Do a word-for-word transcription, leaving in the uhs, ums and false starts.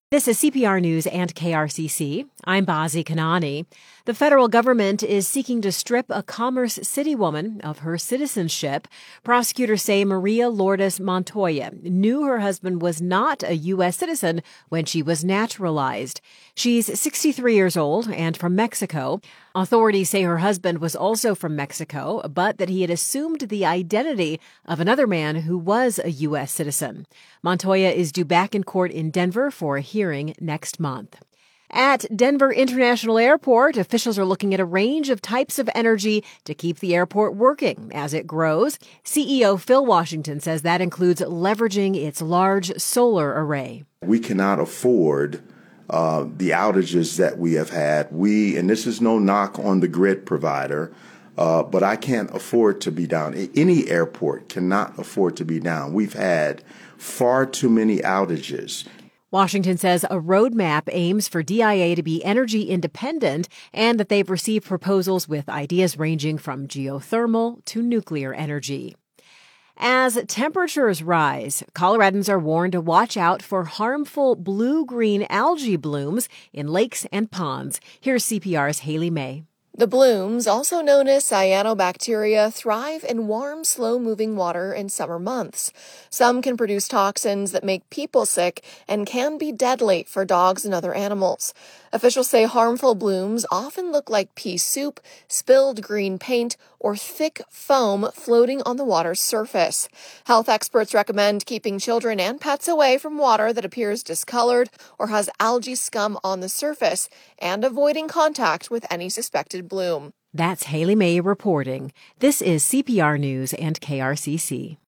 This is C P R News and K R C C. I'm Bazi Kanani. The federal government is seeking to strip a Commerce City woman of her citizenship. Prosecutors say Maria Lourdes Montoya knew her husband was not a U S citizen when she was naturalized. She's sixty-three years old and from Mexico. Authorities say her husband was also from Mexico, but that he had assumed the identity of another man who was a U S citizen. Montoya is due back in court in Denver for a hearing next month. At Denver International Airport, officials are looking at a range of types of energy to keep the airport working as it grows. C E O Phil Washington says that includes leveraging its large solar array. We cannot afford uh, the outages that we have had. We, and this is no knock on the grid provider, uh, but I can't afford to be down. Any airport cannot afford to be down. We've had far too many outages. Washington says a roadmap aims for D I A to be energy independent and that they've received proposals with ideas ranging from geothermal to nuclear energy. As temperatures rise, Coloradans are warned to watch out for harmful blue-green algae blooms in lakes and ponds. Here's C P R's Haley May. The blooms, also known as cyanobacteria, thrive in warm, slow-moving water in summer months. Some can produce toxins that make people sick and can be deadly for dogs and other animals. Officials say harmful blooms often look like pea soup, spilled green paint, or thick foam floating on the water's surface. Health experts recommend keeping children and pets away from water that appears discolored or has algae scum on the surface and avoiding contact with any suspected bloom. That's Haley May reporting. This is C P R News and K R C C.